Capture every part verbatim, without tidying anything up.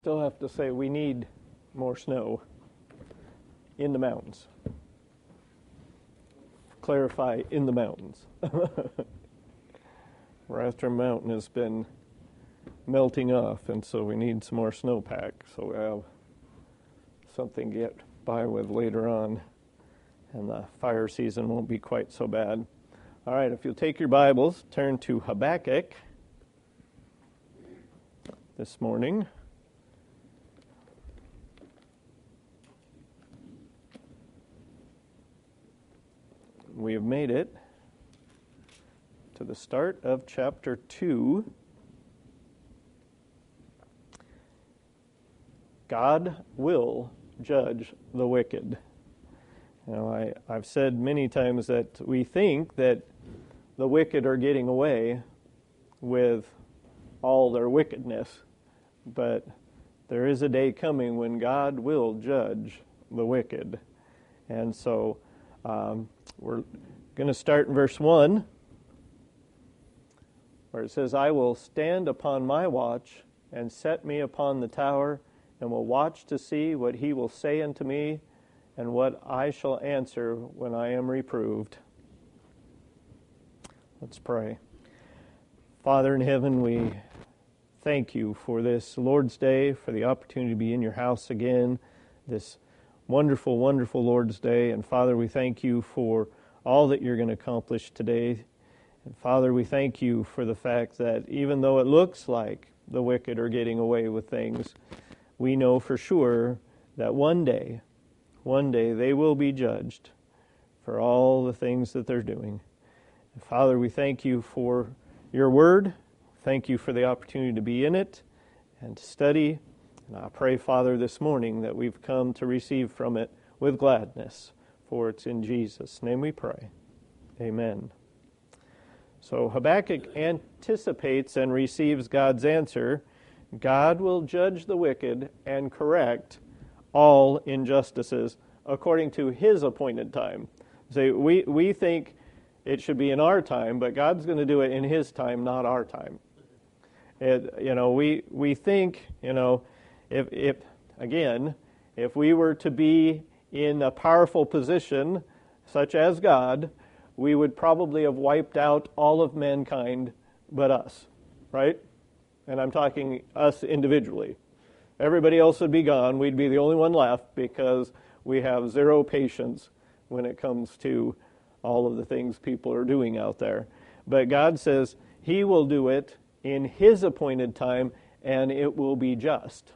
Still have to say we need more snow in the mountains. Clarify, in the mountains. Rathdrum Mountain has been melting off, and so we need some more snowpack so we have something to get by with later on, and the fire season won't be quite so bad. All right, if you'll take your Bibles, turn to Habakkuk this morning. We have made it to the start of chapter two. God will judge the wicked. You know, I, I've said many times that we think that the wicked are getting away with all their wickedness, but there is a day coming when God will judge the wicked. And so um, we're going to start in verse one, where it says, I will stand upon my watch and set me upon the tower, and will watch to see what he will say unto me, and what I shall answer when I am reproved. Let's pray. Father in heaven, we thank you for this Lord's Day, for the opportunity to be in your house again, this wonderful, wonderful Lord's Day. And Father, we thank you for all that you're going to accomplish today. And Father, we thank you for the fact that even though it looks like the wicked are getting away with things, we know for sure that one day, one day they will be judged for all the things that they're doing. And Father, we thank you for your word. Thank you for the opportunity to be in it and to study. And I pray, Father, this morning that we've come to receive from it with gladness, for it's in Jesus' name we pray. Amen. So Habakkuk anticipates and receives God's answer. God will judge the wicked and correct all injustices according to his appointed time. So we, we think it should be in our time, but God's going to do it in his time, not our time. It, you know, we we think, you know, if if again, if we were to be in a powerful position such as God, we would probably have wiped out all of mankind but us, right? And I'm talking us individually. Everybody else would be gone. We'd be the only one left because we have zero patience when it comes to all of the things people are doing out there. But God says he will do it in his appointed time, and it will be just.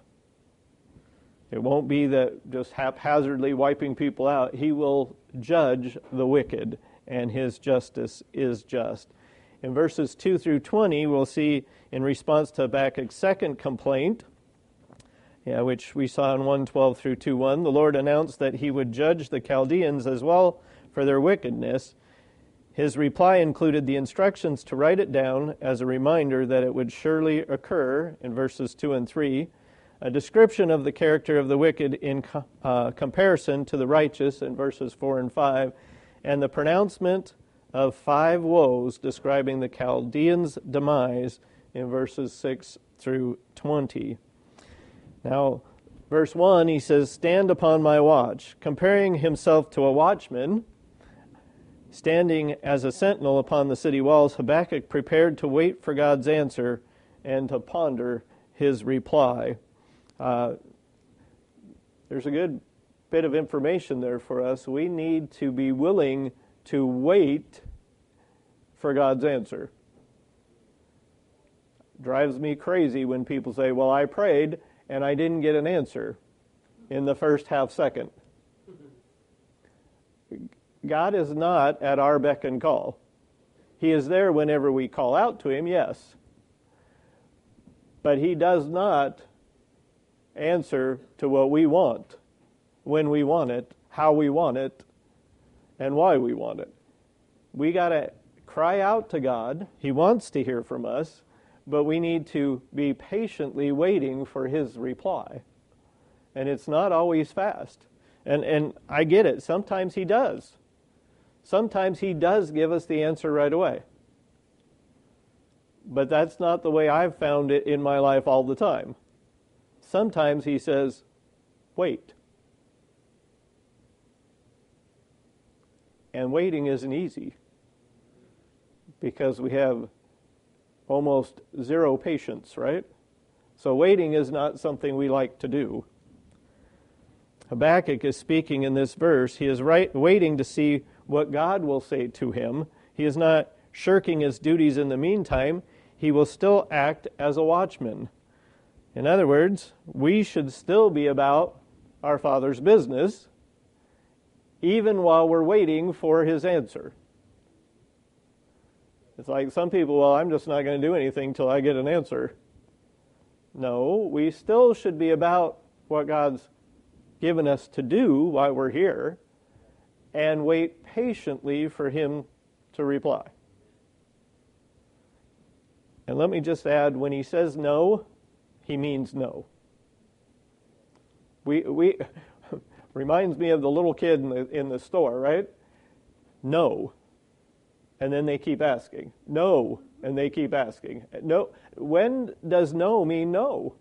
It won't be that just haphazardly wiping people out. He will judge the wicked, and his justice is just. In verses two through twenty, we'll see in response to Habakkuk's second complaint, yeah, which we saw in one twelve through two one, the Lord announced that he would judge the Chaldeans as well for their wickedness. His reply included the instructions to write it down as a reminder that it would surely occur in verses two and three, a description of the character of the wicked in uh, comparison to the righteous in verses four and five, and the pronouncement of five woes describing the Chaldeans' demise in verses six through twenty. Now, verse one, he says, stand upon my watch, comparing himself to a watchman. Standing as a sentinel upon the city walls, Habakkuk prepared to wait for God's answer and to ponder his reply. Uh, there's a good bit of information there for us. We need to be willing to wait for God's answer. Drives me crazy when people say, well, I prayed and I didn't get an answer in the first half second. God is not at our beck and call. He is there whenever we call out to him, yes. But he does not answer to what we want, when we want it, how we want it, and why we want it. We got to cry out to God. He wants to hear from us, but we need to be patiently waiting for his reply. And it's not always fast. And and I get it. Sometimes he does. Sometimes he does give us the answer right away. But that's not the way I've found it in my life all the time. sometimes he says, wait. And waiting isn't easy because we have almost zero patience, right? So waiting is not something we like to do. Habakkuk is speaking in this verse. He is right, waiting to see what God will say to him. He is not shirking his duties in the meantime. He will still act as a watchman. In other words, we should still be about our Father's business, even while we're waiting for his answer. It's like some people, well, I'm just not going to do anything till I get an answer. No, we still should be about what God's given us to do while we're here and wait patiently for him to reply. And let me just add, when he says no, he means no. We we reminds me of the little kid in the in the store, right? No. And then they keep asking. No. And they keep asking. No. When does no mean no?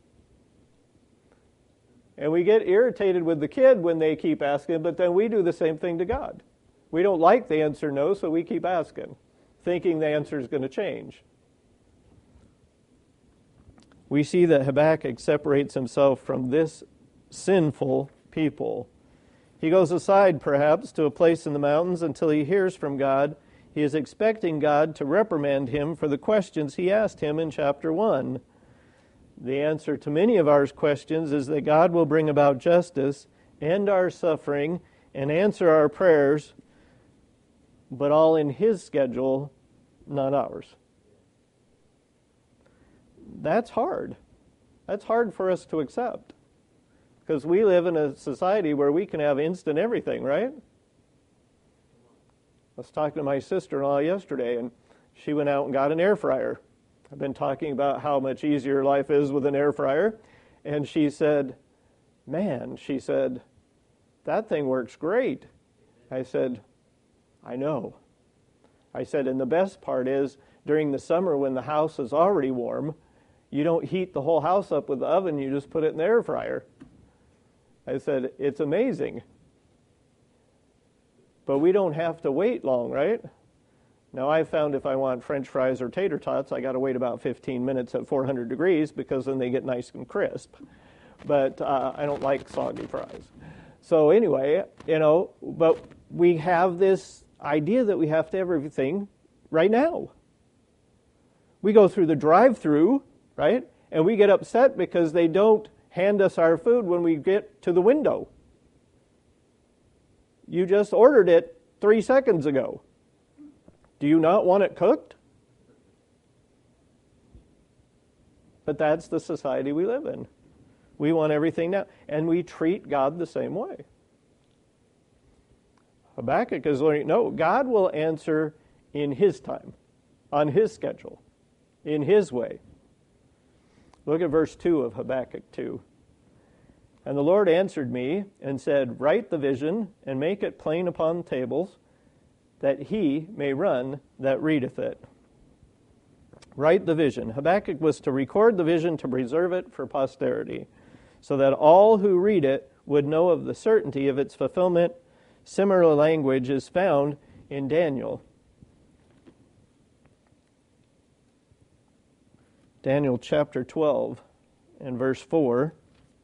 And we get irritated with the kid when they keep asking, but then we do the same thing to God. We don't like the answer no, so we keep asking, thinking the answer is going to change. We see that Habakkuk separates himself from this sinful people. He goes aside, perhaps, to a place in the mountains until he hears from God. He is expecting God to reprimand him for the questions he asked him in chapter one. The answer to many of our questions is that God will bring about justice, end our suffering, and answer our prayers, but all in his schedule, not ours. That's hard. That's hard for us to accept. Because we live in a society where we can have instant everything, right? I was talking to my sister-in-law yesterday, and she went out and got an air fryer. I've been talking about how much easier life is with an air fryer. And she said, man, she said, that thing works great. I said, I know. I said, and the best part is, during the summer when the house is already warm, you don't heat the whole house up with the oven, you just put it in the air fryer. I said, it's amazing. But we don't have to wait long, right? Now, I found if I want French fries or tater tots, I got to wait about fifteen minutes at four hundred degrees because then they get nice and crisp. But uh, I don't like soggy fries. So anyway, you know, but we have this idea that we have to have everything right now. We go through the drive-through, right? And we get upset because they don't hand us our food when we get to the window. You just ordered it three seconds ago. Do you not want it cooked? But that's the society we live in. We want everything now. And we treat God the same way. Habakkuk is learning, no, God will answer in his time, on his schedule, in his way. Look at verse two of Habakkuk two. And the Lord answered me and said, write the vision and make it plain upon tables, that he may run that readeth it. Write the vision. Habakkuk was to record the vision to preserve it for posterity, so that all who read it would know of the certainty of its fulfillment. Similar language is found in Daniel. Daniel chapter twelve and verse four.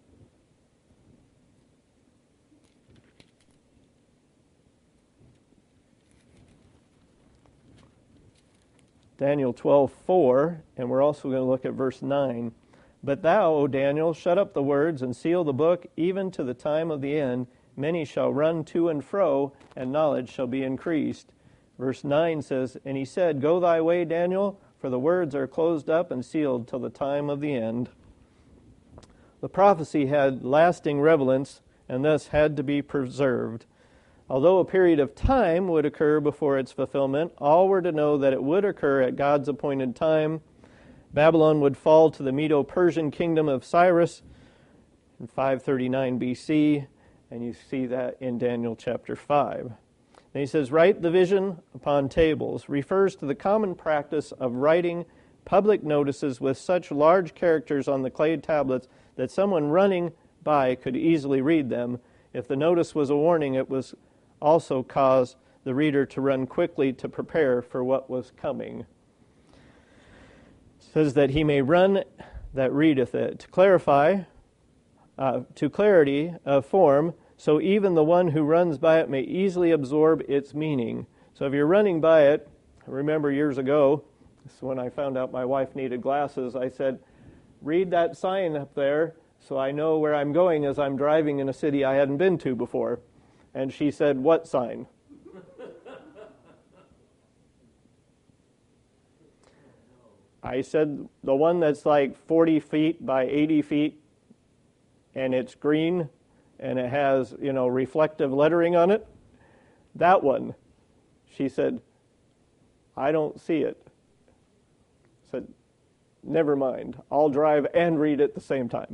Daniel twelve four, and we're also going to look at verse nine. But thou, O Daniel, shut up the words and seal the book, even to the time of the end. Many shall run to and fro, and knowledge shall be increased. Verse nine says, and he said, go thy way, Daniel, for the words are closed up and sealed till the time of the end. The prophecy had lasting relevance, and thus had to be preserved. Although a period of time would occur before its fulfillment, all were to know that it would occur at God's appointed time. Babylon would fall to the Medo-Persian kingdom of Cyrus in five thirty-nine B C, and you see that in Daniel chapter five. And he says, write the vision upon tables, refers to the common practice of writing public notices with such large characters on the clay tablets that someone running by could easily read them. If the notice was a warning, it was also cause the reader to run quickly to prepare for what was coming. It says that he may run that readeth it. To clarify, uh, to clarity of form, so even the one who runs by it may easily absorb its meaning. So if you're running by it, I remember years ago, this is when I found out my wife needed glasses, I said, read that sign up there so I know where I'm going as I'm driving in a city I hadn't been to before. And she said, what sign? I said, the one that's like forty feet by eighty feet, and it's green, and it has, you know, reflective lettering on it. That one. She said, I don't see it. I said, never mind. I'll drive and read at the same time.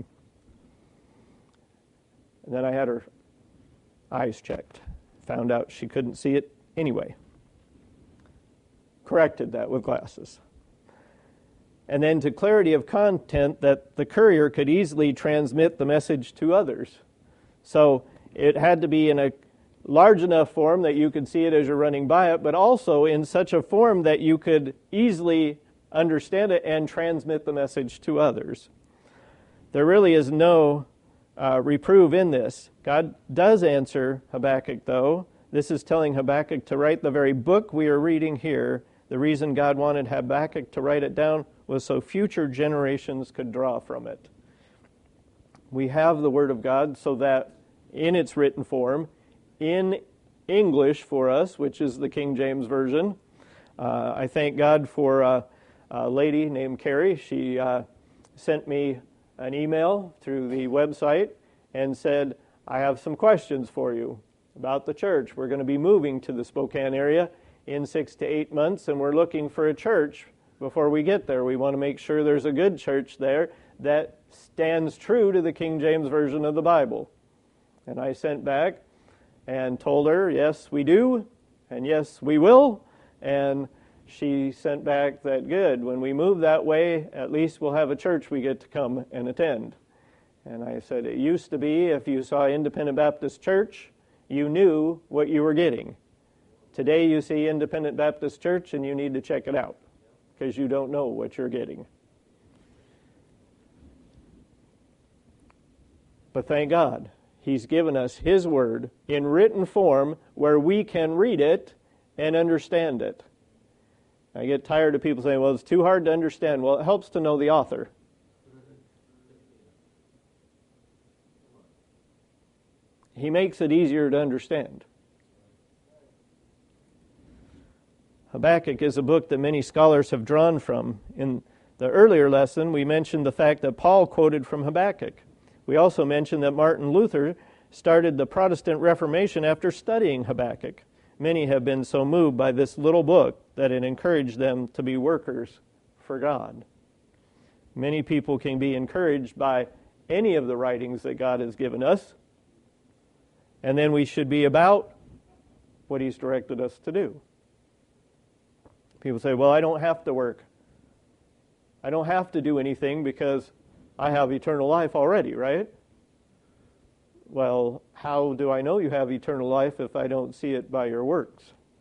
And then I had her eyes checked. Found out she couldn't see it anyway. Corrected that with glasses. And then to clarity of content, that the courier could easily transmit the message to others. So it had to be in a large enough form that you could see it as you're running by it, but also in such a form that you could easily understand it and transmit the message to others. There really is no uh, reprove in this. God does answer Habakkuk, though. This is telling Habakkuk to write the very book we are reading here. The reason God wanted Habakkuk to write it down was so future generations could draw from it. We have the Word of God so that in its written form, in English for us, which is the King James Version, uh, I thank God for uh, a lady named Carrie. She uh, sent me an email through the website and said, I have some questions for you about the church. We're going to be moving to the Spokane area in six to eight months, and we're looking for a church. Before we get there, we want to make sure there's a good church there that stands true to the King James Version of the Bible. And I sent back and told her, yes, we do, and yes, we will. And she sent back that, good, when we move that way, at least we'll have a church we get to come and attend. And I said, it used to be if you saw Independent Baptist Church, you knew what you were getting. Today you see Independent Baptist Church and you need to check it out, because you don't know what you're getting. But thank God, He's given us His Word in written form where we can read it and understand it. I get tired of people saying, well, it's too hard to understand. Well, it helps to know the author. He makes it easier to understand. Habakkuk is a book that many scholars have drawn from. In the earlier lesson, we mentioned the fact that Paul quoted from Habakkuk. We also mentioned that Martin Luther started the Protestant Reformation after studying Habakkuk. Many have been so moved by this little book that it encouraged them to be workers for God. Many people can be encouraged by any of the writings that God has given us, and then we should be about what He's directed us to do. People say, well, I don't have to work. I don't have to do anything because I have eternal life already, right? Well, how do I know you have eternal life if I don't see it by your works?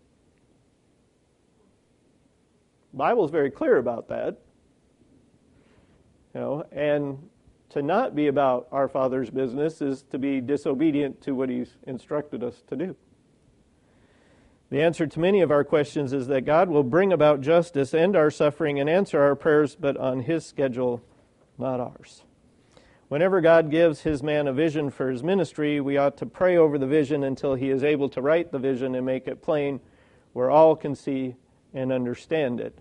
The Bible is very clear about that. You know, and to not be about our Father's business is to be disobedient to what He's instructed us to do. The answer to many of our questions is that God will bring about justice, end our suffering, and answer our prayers, but on His schedule, not ours. Whenever God gives His man a vision for his ministry, we ought to pray over the vision until He is able to write the vision and make it plain where all can see and understand it.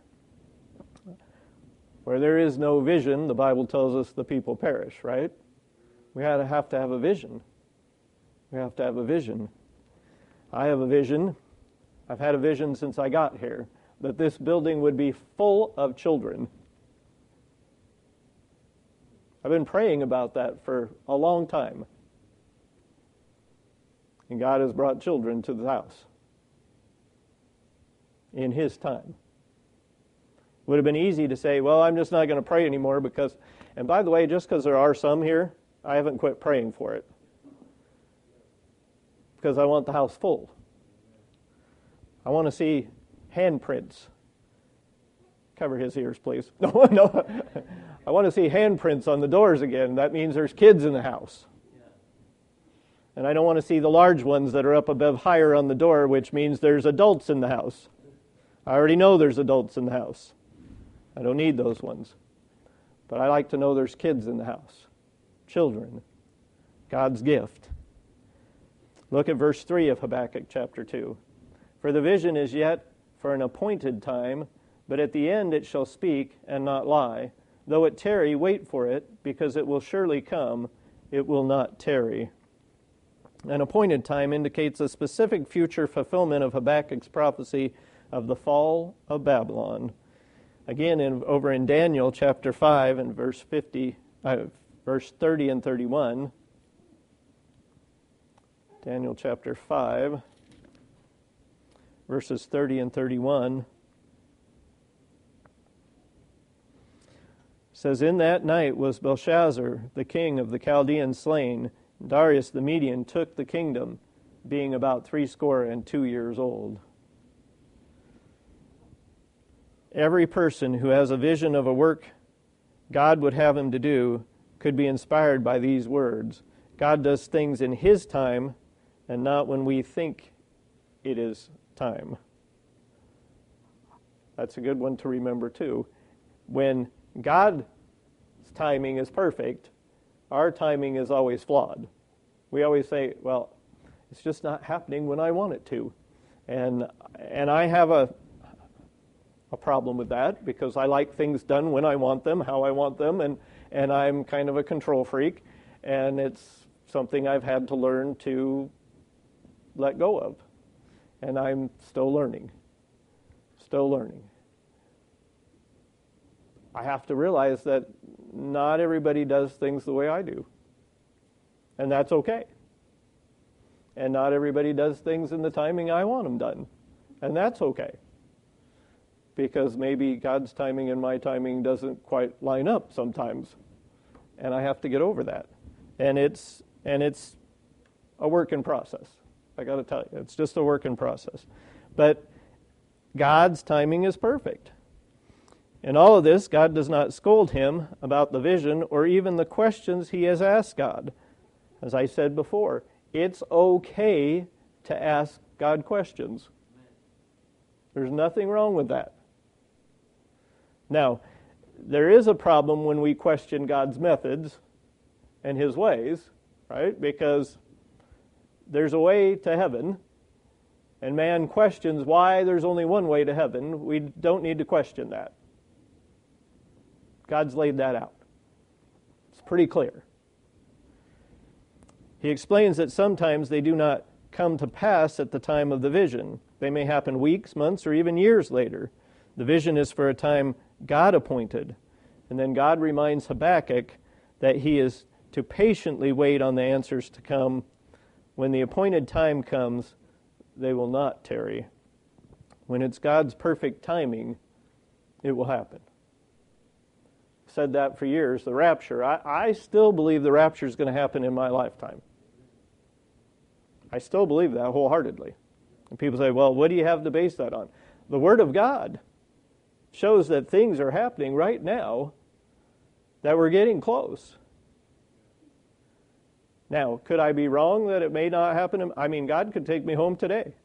Where there is no vision, the Bible tells us the people perish, right? We have to have a vision. We have to have a vision. I have a vision. I've had a vision since I got here, that this building would be full of children. I've been praying about that for a long time. And God has brought children to the house in His time. Would have been easy to say, well, I'm just not going to pray anymore because, and by the way, just because there are some here, I haven't quit praying for it. Because I want the house full. I want to see handprints. Cover his ears, please. No, no. I want to see handprints on the doors again. That means there's kids in the house. And I don't want to see the large ones that are up above higher on the door, which means there's adults in the house. I already know there's adults in the house. I don't need those ones. But I like to know there's kids in the house. Children. God's gift. Look at verse three of Habakkuk chapter two. For the vision is yet for an appointed time, but at the end it shall speak and not lie. Though it tarry, wait for it, because it will surely come. It will not tarry. An appointed time indicates a specific future fulfillment of Habakkuk's prophecy of the fall of Babylon. Again, in, over in Daniel chapter five and verse fifty, uh, verse thirty and thirty-one. Daniel chapter five, verses thirty and thirty-one. Says, in that night was Belshazzar, the king of the Chaldeans, slain. Darius the Median took the kingdom, being about threescore and two years old. Every person who has a vision of a work God would have him to do could be inspired by these words. God does things in His time and not when we think it is time. That's a good one to remember too. When God's timing is perfect, our timing is always flawed. We always say, well, it's just not happening when I want it to. And and I have a a problem with that because I like things done when I want them, how I want them, and, and I'm kind of a control freak. And it's something I've had to learn to let go of. And I'm still learning. Still learning. I have to realize that not everybody does things the way I do. And that's okay. And not everybody does things in the timing I want them done. And that's okay. Because maybe God's timing and my timing doesn't quite line up sometimes. And I have to get over that. And it's and it's a work in process. I got to tell you, it's just a work in process. But God's timing is perfect. In all of this, God does not scold him about the vision or even the questions he has asked God. As I said before, it's okay to ask God questions. There's nothing wrong with that. Now, there is a problem when we question God's methods and His ways, right? Because there's a way to heaven, and man questions why there's only one way to heaven. We don't need to question that. God's laid that out. It's pretty clear. He explains that sometimes they do not come to pass at the time of the vision. They may happen weeks, months, or even years later. The vision is for a time God appointed. And then God reminds Habakkuk that he is to patiently wait on the answers to come. When the appointed time comes, they will not tarry. When it's God's perfect timing, it will happen. I've said that for years, the rapture. I, I still believe the rapture is going to happen in my lifetime. I still believe that wholeheartedly. And people say, well, what do you have to base that on? The Word of God shows that things are happening right now, that we're getting close. Now, could I be wrong that it may not happen? I mean, God could take me home today.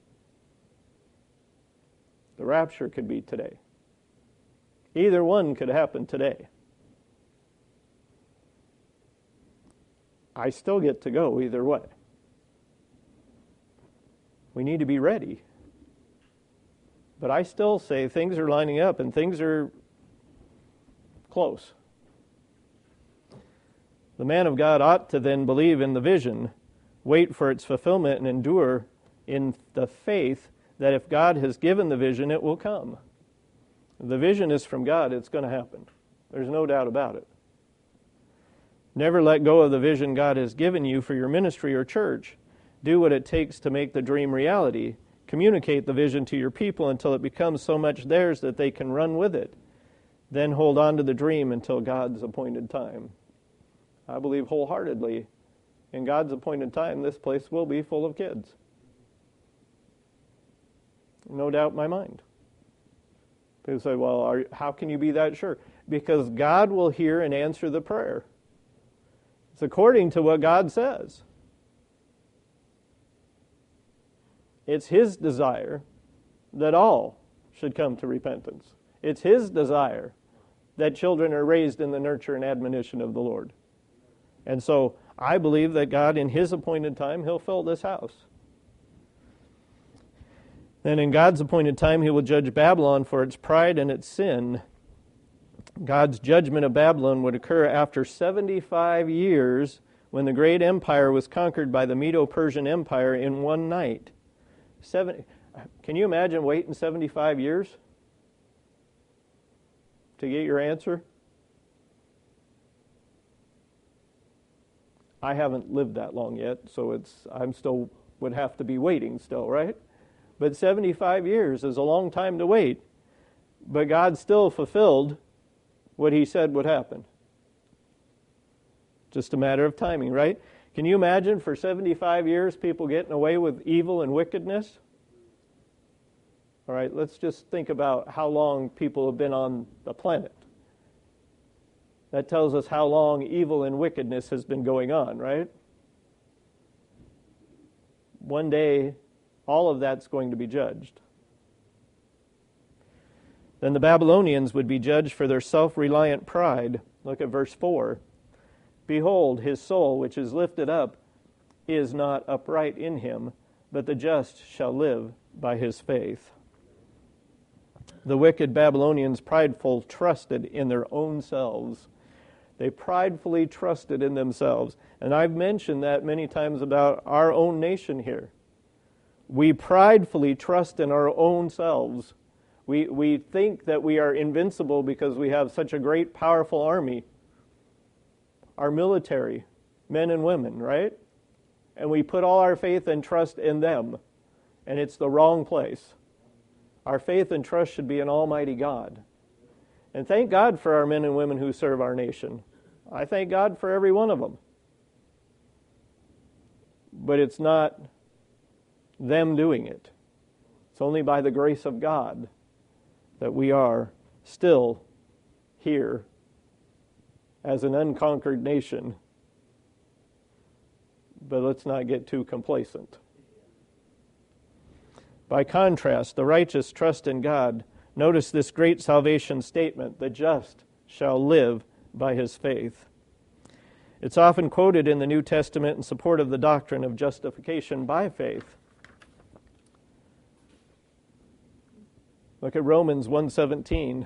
The rapture could be today. Either one could happen today. I still get to go either way. We need to be ready. But I still say things are lining up and things are close. The man of God ought to then believe in the vision, wait for its fulfillment, and endure in the faith that if God has given the vision, it will come. If the vision is from God, it's going to happen. There's no doubt about it. Never let go of the vision God has given you for your ministry or church. Do what it takes to make the dream reality. Communicate the vision to your people until it becomes so much theirs that they can run with it. Then hold on to the dream until God's appointed time. I believe wholeheartedly, in God's appointed time, this place will be full of kids. No doubt in my mind. People say, well, are, how can you be that sure? Because God will hear and answer the prayer. It's according to what God says. It's His desire that all should come to repentance. It's His desire that children are raised in the nurture and admonition of the Lord. And so I believe that God, in His appointed time, He'll fill this house. Then in God's appointed time, He will judge Babylon for its pride and its sin. God's judgment of Babylon would occur after seventy-five years, when the great empire was conquered by the Medo-Persian Empire in one night. Seven, can you imagine waiting seventy-five years to get your answer? I haven't lived that long yet, so it's I'm still would have to be waiting still, right? But seventy-five years is a long time to wait. But God still fulfilled what He said would happen. Just a matter of timing, right? Can you imagine for seventy-five years people getting away with evil and wickedness? All right, let's just think about how long people have been on the planet. That tells us how long evil and wickedness has been going on, right? One day, all of that's going to be judged. Then the Babylonians would be judged for their self-reliant pride. Look at verse four. Behold, his soul, which is lifted up, is not upright in him, but the just shall live by his faith. The wicked Babylonians prideful trusted in their own selves. They pridefully trusted in themselves. And I've mentioned that many times about our own nation here. We pridefully trust in our own selves. We, we think that we are invincible because we have such a great, powerful army. Our military, men and women, right? And we put all our faith and trust in them. And it's the wrong place. Our faith and trust should be in Almighty God. And thank God for our men and women who serve our nation. I thank God for every one of them. But it's not them doing it. It's only by the grace of God that we are still here as an unconquered nation. But let's not get too complacent. By contrast, the righteous trust in God. Notice this great salvation statement, the just shall live by his faith. It's often quoted in the New Testament in support of the doctrine of justification by faith. Look at Romans one seventeen.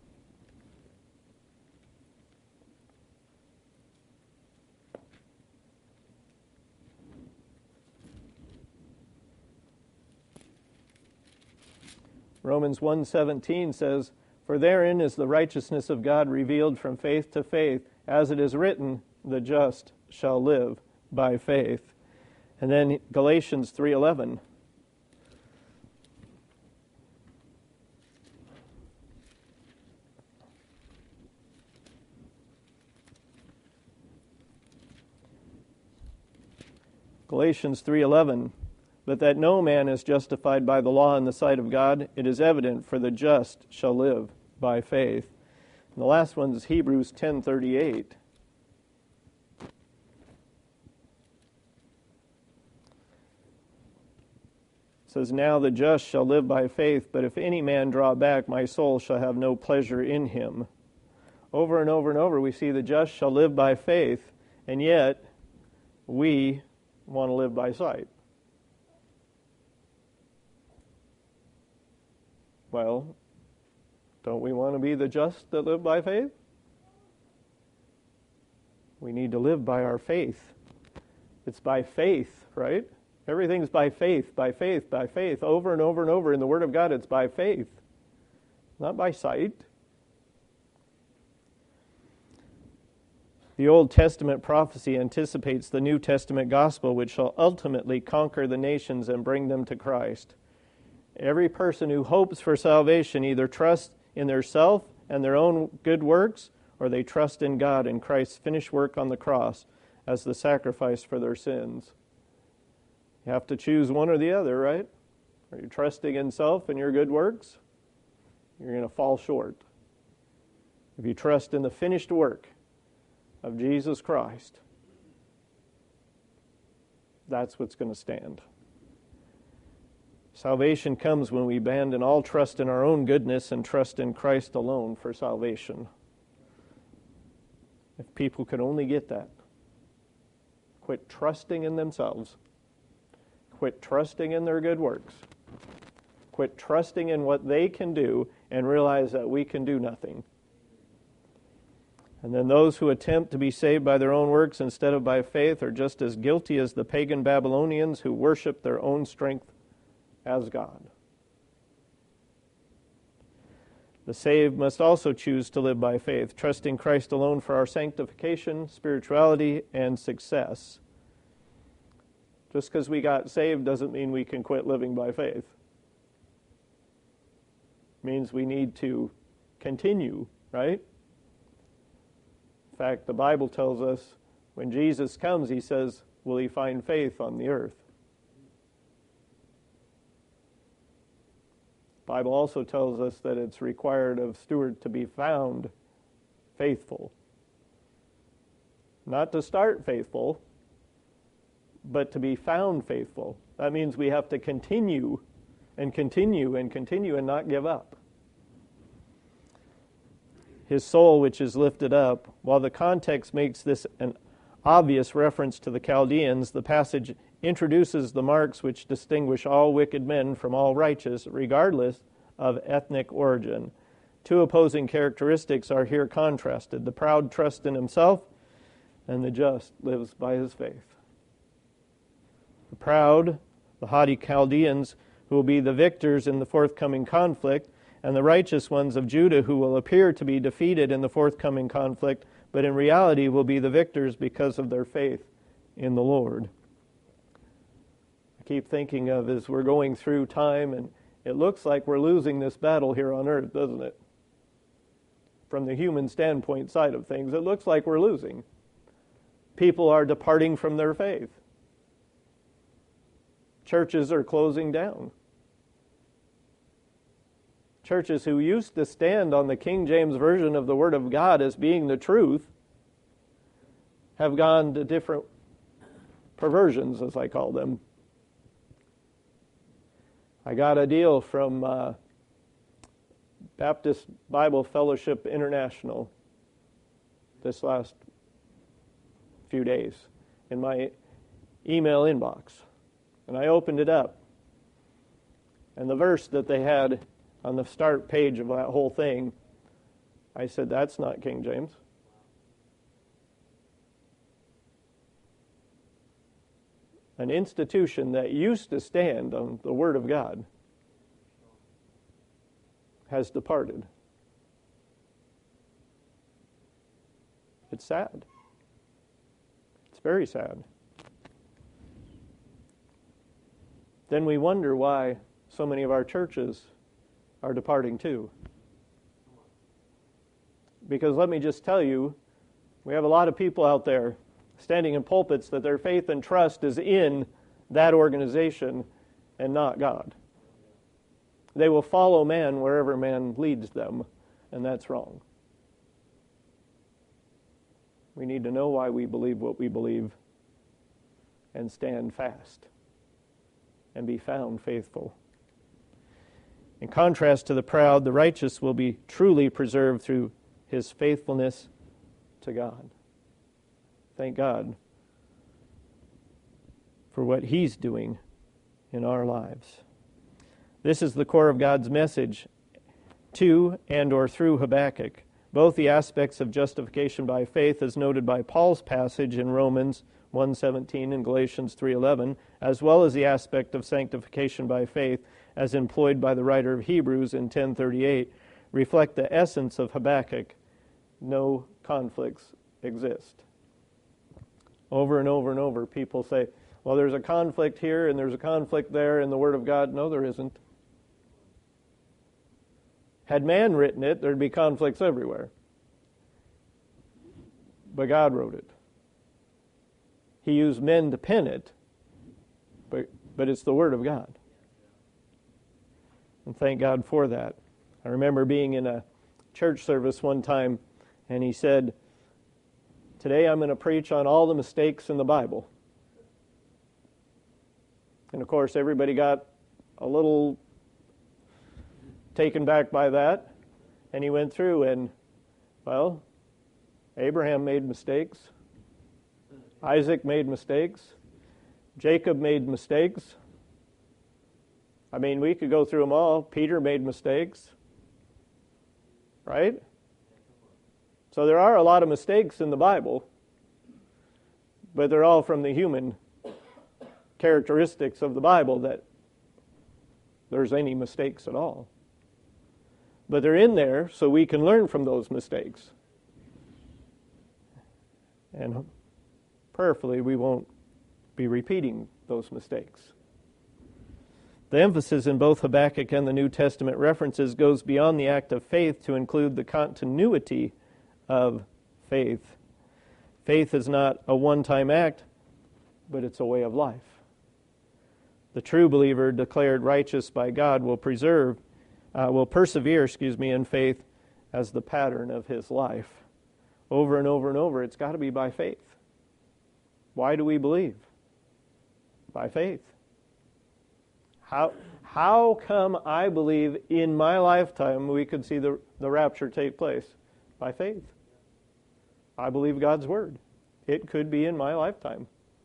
Romans one seventeen says, "For therein is the righteousness of God revealed from faith to faith, as it is written, the just shall live by faith." And then Galatians three eleven. Galatians three eleven. But that no man is justified by the law in the sight of God, it is evident, for the just shall live by faith. And the last one is Hebrews ten thirty-eight. It says, "Now the just shall live by faith, but if any man draw back, my soul shall have no pleasure in him." Over and over and over we see the just shall live by faith, and yet we want to live by sight. Well, don't we want to be the just that live by faith? We need to live by our faith. It's by faith, right? Everything's by faith, by faith, by faith. Over and over and over in the Word of God, it's by faith, not by sight. The Old Testament prophecy anticipates the New Testament gospel, which shall ultimately conquer the nations and bring them to Christ. Every person who hopes for salvation either trusts in their self and their own good works, or they trust in God and Christ's finished work on the cross as the sacrifice for their sins. You have to choose one or the other, right? Are you trusting in self and your good works? You're going to fall short. If you trust in the finished work of Jesus Christ, that's what's going to stand. Salvation comes when we abandon all trust in our own goodness and trust in Christ alone for salvation. If people could only get that. Quit trusting in themselves. Quit trusting in their good works. Quit trusting in what they can do and realize that we can do nothing. And then those who attempt to be saved by their own works instead of by faith are just as guilty as the pagan Babylonians who worship their own strength as God. The saved must also choose to live by faith, trusting Christ alone for our sanctification, spirituality, and success. Just because we got saved doesn't mean we can quit living by faith. It means we need to continue, right? In fact, the Bible tells us when Jesus comes, he says, will he find faith on the earth? The Bible also tells us that it's required of steward to be found faithful. Not to start faithful, but to be found faithful. That means we have to continue and continue and continue and not give up. His soul which is lifted up. While the context makes this an obvious reference to the Chaldeans, the passage introduces the marks which distinguish all wicked men from all righteous, regardless of ethnic origin. Two opposing characteristics are here contrasted. The proud trusts in himself, and the just lives by his faith. The proud, the haughty Chaldeans, who will be the victors in the forthcoming conflict, and the righteous ones of Judah, who will appear to be defeated in the forthcoming conflict, but in reality will be the victors because of their faith in the Lord. I keep thinking of as we're going through time, and it looks like we're losing this battle here on earth, doesn't it? From the human standpoint side of things, it looks like we're losing. People are departing from their faith. Churches are closing down. Churches who used to stand on the King James Version of the Word of God as being the truth have gone to different perversions, as I call them. I got a deal from uh, Baptist Bible Fellowship International this last few days in my email inbox. And I opened it up. And the verse that they had on the start page of that whole thing, I said, that's not King James. An institution that used to stand on the Word of God has departed. It's sad. It's very sad. Then we wonder why so many of our churches are departing too. Because let me just tell you, we have a lot of people out there standing in pulpits that their faith and trust is in that organization and not God. They will follow man wherever man leads them, and that's wrong. We need to know why we believe what we believe and stand fast and be found faithful. In contrast to the proud, the righteous will be truly preserved through his faithfulness to God. Thank God for what he's doing in our lives. This is the core of God's message to and or through Habakkuk. Both the aspects of justification by faith as noted by Paul's passage in Romans one seventeen and Galatians three eleven, as well as the aspect of sanctification by faith as employed by the writer of Hebrews in ten thirty-eight, reflect the essence of Habakkuk. No conflicts exist. Over and over and over, people say, well, there's a conflict here and there's a conflict there in the Word of God. No, there isn't. Had man written it, there'd be conflicts everywhere. But God wrote it. He used men to pen it, but, but it's the Word of God. And thank God for that. I remember being in a church service one time, and he said, "Today I'm going to preach on all the mistakes in the Bible." And of course, everybody got a little taken back by that. And he went through and, well, Abraham made mistakes. Isaac made mistakes. Jacob made mistakes. I mean, we could go through them all. Peter made mistakes. Right? So there are a lot of mistakes in the Bible, but they're all from the human characteristics of the Bible that there's any mistakes at all. But they're in there so we can learn from those mistakes. And prayerfully, we won't be repeating those mistakes. The emphasis in both Habakkuk and the New Testament references goes beyond the act of faith to include the continuity of faith. Faith is not a one-time act, but it's a way of life. The true believer, declared righteous by God, will preserve, uh, will persevere, excuse me, in faith as the pattern of his life. Over and over and over, it's got to be by faith. Why do we believe? By faith. How, how come I believe in my lifetime we could see the, the rapture take place? By faith. I believe God's Word. It could be in my lifetime.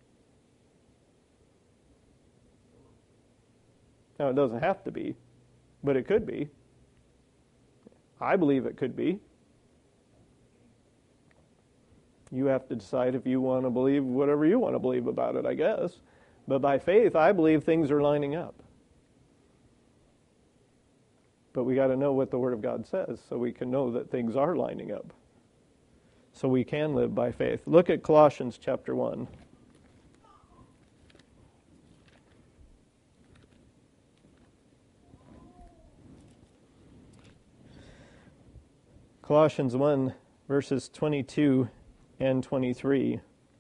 Now, it doesn't have to be, but it could be. I believe it could be. You have to decide if you want to believe whatever you want to believe about it, I guess. But by faith, I believe things are lining up. But we got to know what the Word of God says so we can know that things are lining up. So we can live by faith. Look at Colossians chapter one. Colossians one, verses twenty-two and twenty-three.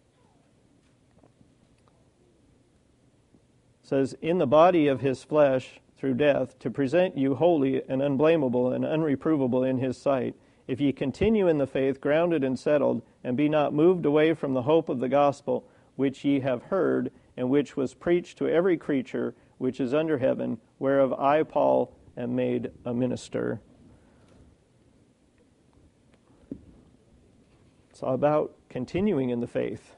Says, "In the body of his flesh, through death, to present you holy and unblameable and unreprovable in his sight, if ye continue in the faith, grounded and settled, and be not moved away from the hope of the gospel, which ye have heard, and which was preached to every creature which is under heaven, whereof I, Paul, am made a minister." It's all about continuing in the faith.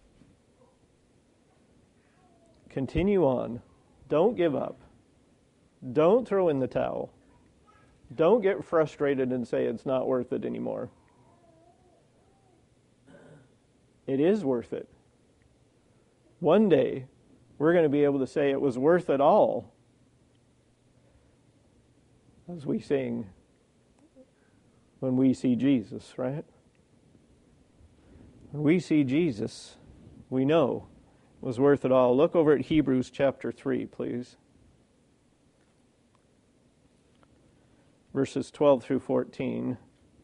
Continue on. Don't give up. Don't throw in the towel. Don't get frustrated and say it's not worth it anymore. It is worth it. One day, we're going to be able to say it was worth it all. As we sing, "When we see Jesus," right? When we see Jesus, we know it was worth it all. Look over at Hebrews chapter three, please. Verses twelve through fourteen.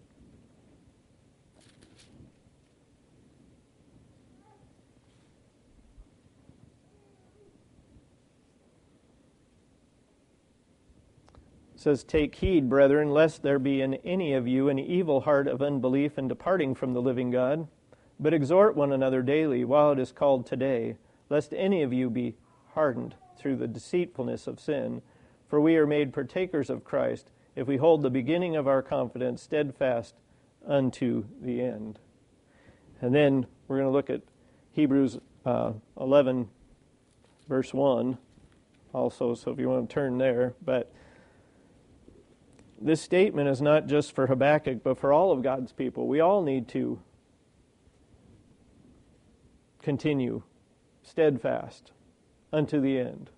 It says, "Take heed, brethren, lest there be in any of you an evil heart of unbelief in departing from the living God. But exhort one another daily, while it is called today, lest any of you be hardened through the deceitfulness of sin. For we are made partakers of Christ, if we hold the beginning of our confidence steadfast unto the end." And then we're going to look at Hebrews uh, eleven, verse one also, so if you want to turn there. But this statement is not just for Habakkuk, but for all of God's people. We all need to continue steadfast unto the end.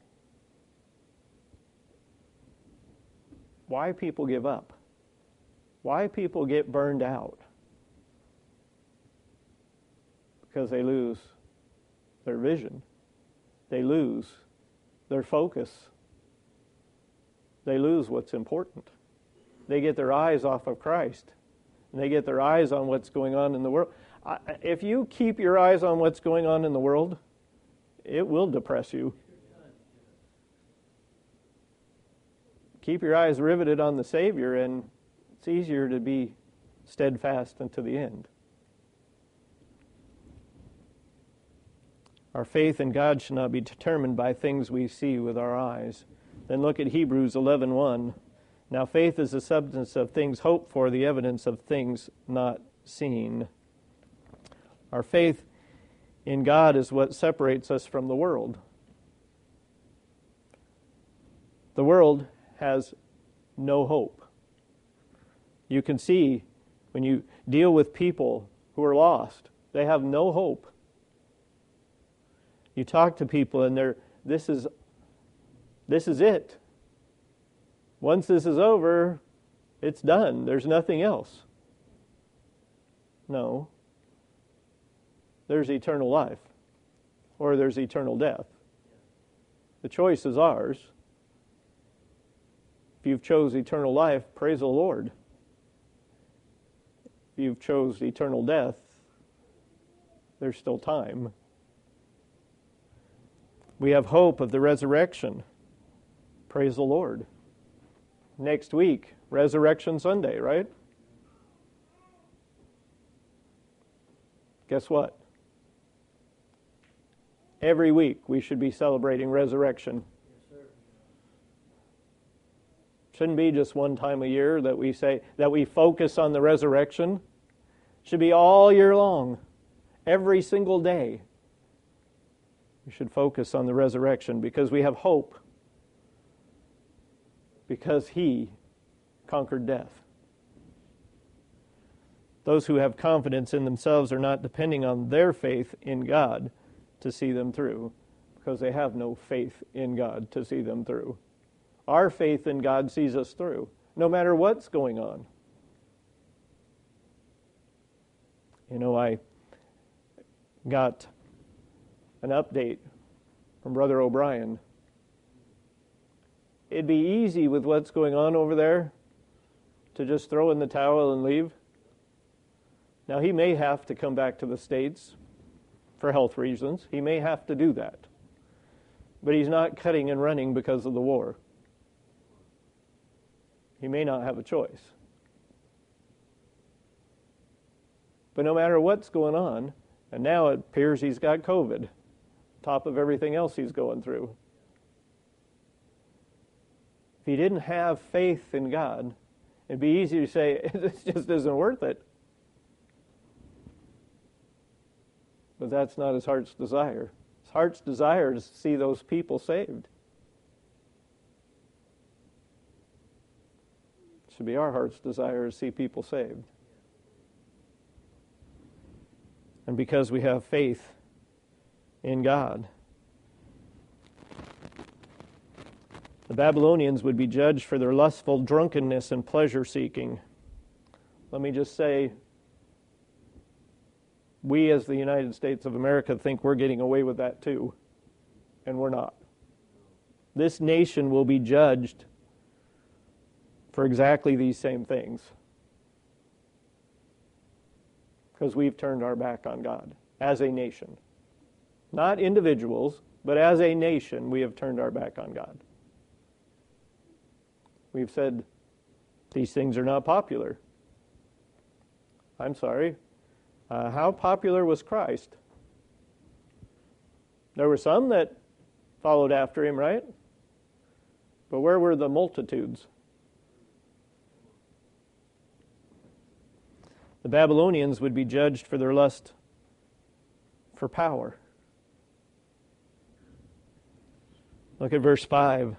Why people give up? Why people get burned out? Because they lose their vision. They lose their focus. They lose what's important. they get their eyes off of Christ. And they get their eyes on what's going on in the world. I, if you keep your eyes on what's going on in the world, it will depress you. Keep your eyes riveted on the Savior, and it's easier to be steadfast unto the end. Our faith in God should not be determined by things we see with our eyes. Then look at Hebrews eleven one. Now faith is the substance of things hoped for, the evidence of things not seen. Our faith in God is what separates us from the world. The world has no hope. You can see when you deal with people who are lost, they have no hope. You talk to people and they're, this is, this is it. Once this is over, it's done. There's nothing else. No. There's eternal life, or there's eternal death. The choice is ours. If you've chose eternal life, praise the Lord. If you've chose eternal death, there's still time. We have hope of the resurrection. Praise the Lord. Next week, Resurrection Sunday, right? Guess what? Every week we should be celebrating resurrection. Yes, sir. Shouldn't be just one time a year that we say, that we focus on the resurrection. It should be all year long, every single day. We should focus on the resurrection because we have hope. Because He conquered death. Those who have confidence in themselves are not depending on their faith in God to see them through, because they have no faith in God to see them through. Our faith in God sees us through, no matter what's going on. You know, I got an update from Brother O'Brien. It'd be easy with what's going on over there to just throw in the towel and leave. Now, he may have to come back to the States for health reasons. He may have to do that. But he's not cutting and running because of the war. He may not have a choice. But no matter what's going on, and now it appears he's got COVID, on top of everything else he's going through. If he didn't have faith in God, it'd be easy to say, this just isn't worth it. But that's not his heart's desire. His heart's desire is to see those people saved. It should be our heart's desire to see people saved. And because we have faith in God, the Babylonians would be judged for their lustful drunkenness and pleasure-seeking. Let me just say, we as the United States of America think we're getting away with that too, and we're not. This nation will be judged for exactly these same things because we've turned our back on God as a nation. Not individuals, but as a nation, we have turned our back on God. We've said, these things are not popular. I'm sorry. Uh, how popular was Christ? There were some that followed after him, right? But where were the multitudes? The Babylonians would be judged for their lust for power. Look at verse five.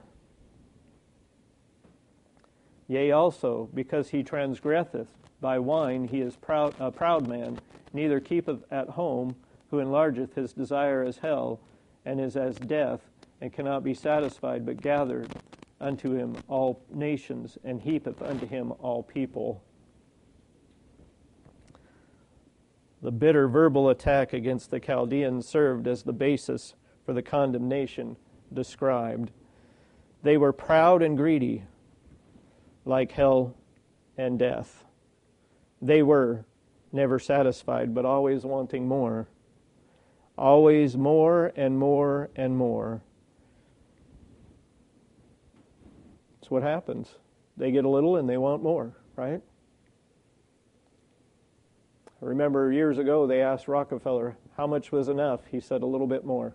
Yea, also, because he transgresseth by wine, he is proud, a proud man, neither keepeth at home, who enlargeth his desire as hell, and is as death, and cannot be satisfied, but gathered unto him all nations, and heapeth unto him all people. The bitter verbal attack against the Chaldeans served as the basis for the condemnation described. They were proud and greedy, like hell and death. They were never satisfied, but always wanting more. Always more and more and more. That's what happens. They get a little and they want more, right? I remember years ago they asked Rockefeller, how much was enough? He said, a little bit more.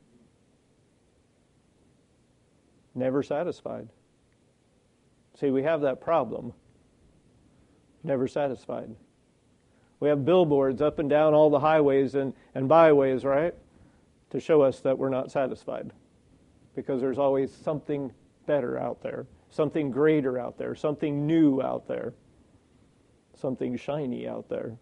Never satisfied. See, we have that problem. Never satisfied. We have billboards up and down all the highways and, and byways, right? To show us that we're not satisfied. Because there's always something better out there. Something greater out there. Something new out there. Something shiny out there.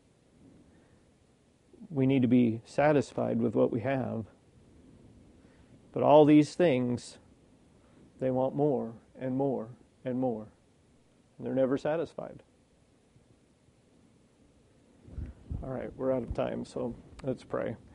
We need to be satisfied with what we have. But all these things, they want more and more and more. And they're never satisfied. All right, we're out of time, so let's pray.